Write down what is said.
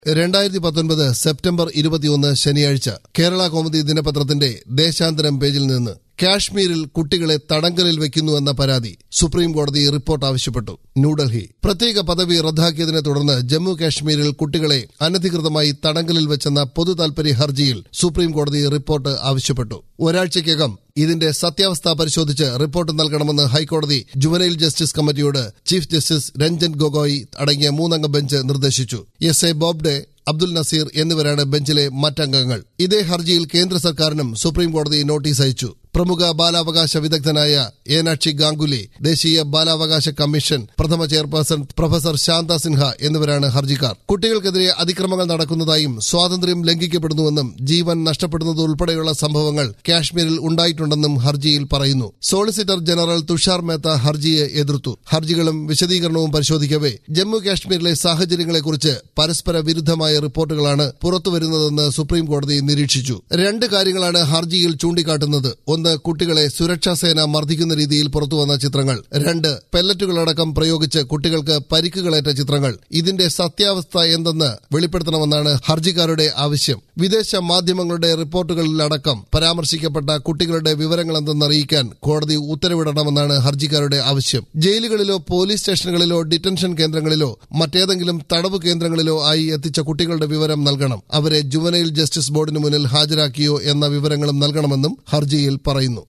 2019 September 21 ശനിയാഴ്ച കേരള കൗമുദി ദിനപത്രത്തിന്റെ ദേശാന്തരം പേജിൽ നിന്ന് കാശ്മീരിൽ കുട്ടികളെ തടങ്കലിൽ വയ്ക്കുന്നുവെന്ന പരാതി സുപ്രീം കോടതി റിപ്പോർട്ട് ആവശ്യപ്പെട്ടു. ന്യൂഡൽഹി പ്രത്യേക പദവി റദ്ദാക്കിയതിനെ തുടർന്ന് ജമ്മു കാശ്മീരിൽ കുട്ടികളെ അനധികൃതമായി തടങ്കലിൽ വെച്ചെന്ന പൊതു താൽപര്യ ഹർജിയിൽ സുപ്രീം കോടതി റിപ്പോർട്ട് ആവശ്യപ്പെട്ടു. ഒരാഴ്ചയ്ക്കകം ഇതിന്റെ സത്യാവസ്ഥ പരിശോധിച്ച് റിപ്പോർട്ട് നൽകണമെന്ന് ഹൈക്കോടതി ജുവനൈൽ ജസ്റ്റിസ് കമ്മിറ്റിയോട് ചീഫ് ജസ്റ്റിസ് രഞ്ജൻ ഗൊഗോയ് അടങ്ങിയ 3-അംഗ ബെഞ്ച് നിർദ്ദേശിച്ചു. എസ്.എ. ബോബ്ഡെ, അബ്ദുൽ നസീർ എന്നിവരാണ് ബെഞ്ചിലെ മറ്റംഗങ്ങൾ. ഇതേ ഹർജിയിൽ കേന്ദ്ര സർക്കാരിനും സുപ്രീം കോടതി നോട്ടീസ് അയച്ചു. പ്രമുഖ ബാലാവകാശ വിദഗ്ധനായ ഏനാക്ഷി ഗാംഗുലി, ദേശീയ ബാലാവകാശ കമ്മീഷൻ പ്രഥമ ചെയർപേഴ്സൺ പ്രൊഫസർ ശാന്ത സിൻഹ എന്നിവരാണ് ഹർജിക്കാർ. കുട്ടികൾക്കെതിരെ അതിക്രമങ്ങൾ നടക്കുന്നതായും സ്വാതന്ത്ര്യം ലംഘിക്കപ്പെടുന്നുവെന്നും ജീവൻ നഷ്ടപ്പെടുന്നതുൾപ്പെടെയുള്ള സംഭവങ്ങൾ കാശ്മീരിൽ ഉണ്ടായിട്ടുണ്ടെന്നും ഹർജിയിൽ പറയുന്നു. സോളിസിറ്റർ ജനറൽ തുഷാർ മേത്ത ഹർജിയെ എതിർത്തു. ഹർജികളും വിശദീകരണവും പരിശോധിക്കവെ ജമ്മു കാശ്മീരിലെ സാഹചര്യങ്ങളെക്കുറിച്ച് പരസ്പര വിരുദ്ധമായ റിപ്പോർട്ടുകളാണ് പുറത്തുവരുന്നതെന്ന് സുപ്രീം കോടതി നിരീക്ഷിച്ചു. 2 കാര്യങ്ങളാണ് ഹർജിയിൽ ചൂണ്ടിക്കാട്ടുന്നത്. 1. കുട്ടികളെ സുരക്ഷാസേന മർദ്ദിക്കുന്ന രീതിയിൽ പുറത്തുവന്ന ചിത്രങ്ങൾ. 2. പെല്ലറ്റുകളടക്കം പ്രയോഗിച്ച് കുട്ടികൾക്ക് പരിക്കുകളേറ്റ ചിത്രങ്ങൾ. ഇതിന്റെ സത്യാവസ്ഥ എന്തെന്ന് വെളിപ്പെടുത്തണമെന്നാണ് ഹർജിക്കാരുടെ ആവശ്യം. വിദേശ മാധ്യമങ്ങളുടെ റിപ്പോർട്ടുകളിലടക്കം പരാമർശിക്കപ്പെട്ട കുട്ടികളുടെ വിവരങ്ങളെന്തെന്നറിയിക്കാൻ കോടതി ഉത്തരവിടണമെന്നാണ് ഹർജിക്കാരുടെ ആവശ്യം. ജയിലുകളിലോ പോലീസ് സ്റ്റേഷനുകളിലോ ഡിറ്റൻഷൻ കേന്ദ്രങ്ങളിലോ മറ്റേതെങ്കിലും തടവ് കേന്ദ്രങ്ങളിലോ ആയി എത്തിച്ച കുട്ടികളുടെ വിവരം നൽകണം. അവരെ ജുവനൈൽ ജസ്റ്റിസ് ബോർഡിന് മുന്നിൽ ഹാജരാക്കിയോ എന്ന വിവരങ്ങളും നൽകണമെന്നും ഹർജിയിൽ പറയുന്നു.